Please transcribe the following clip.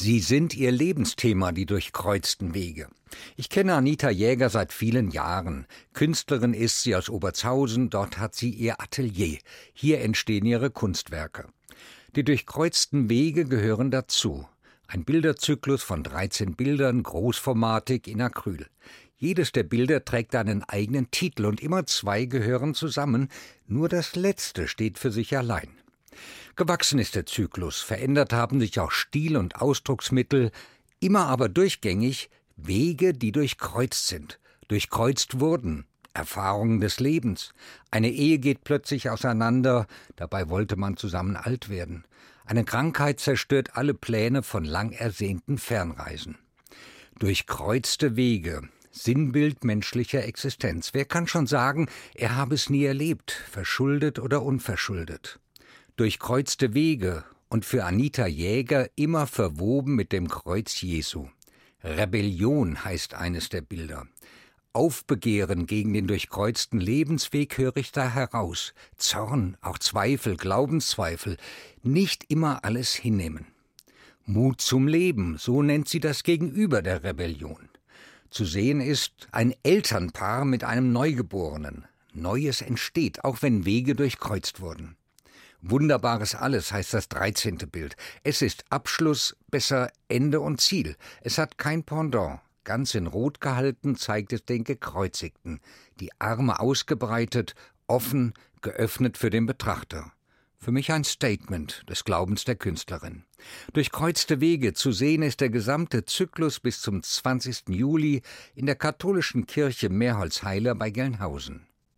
Sie sind ihr Lebensthema, die durchkreuzten Wege. Ich kenne Anita Jäger seit vielen Jahren. Künstlerin ist sie aus Obertshausen, dort hat sie ihr Atelier. Hier entstehen ihre Kunstwerke. Die durchkreuzten Wege gehören dazu. Ein Bilderzyklus von 13 Bildern, großformatig in Acryl. Jedes der Bilder trägt einen eigenen Titel und immer zwei gehören zusammen, nur das letzte steht für sich allein. Gewachsen ist der Zyklus, verändert haben sich auch Stil und Ausdrucksmittel, immer aber durchgängig Wege, die durchkreuzt sind, durchkreuzt wurden, Erfahrungen des Lebens. Eine Ehe geht plötzlich auseinander, dabei wollte man zusammen alt werden. Eine Krankheit zerstört alle Pläne von lang ersehnten Fernreisen. Durchkreuzte Wege, Sinnbild menschlicher Existenz. Wer kann schon sagen, er habe es nie erlebt, verschuldet oder unverschuldet? Durchkreuzte Wege und für Anita Jäger immer verwoben mit dem Kreuz Jesu. Rebellion heißt eines der Bilder. Aufbegehren gegen den durchkreuzten Lebensweg höre ich da heraus. Zorn, auch Zweifel, Glaubenszweifel, nicht immer alles hinnehmen. Mut zum Leben, so nennt sie das Gegenüber der Rebellion. Zu sehen ist ein Elternpaar mit einem Neugeborenen. Neues entsteht, auch wenn Wege durchkreuzt wurden. Wunderbares Alles heißt das 13. Bild. Es ist Abschluss, besser Ende und Ziel. Es hat kein Pendant. Ganz in Rot gehalten zeigt es den Gekreuzigten. Die Arme ausgebreitet, offen, geöffnet für den Betrachter. Für mich ein Statement des Glaubens der Künstlerin. Durchkreuzte Wege zu sehen ist der gesamte Zyklus bis zum 20. Juli in der katholischen Kirche Meerholzheiler bei Gelnhausen.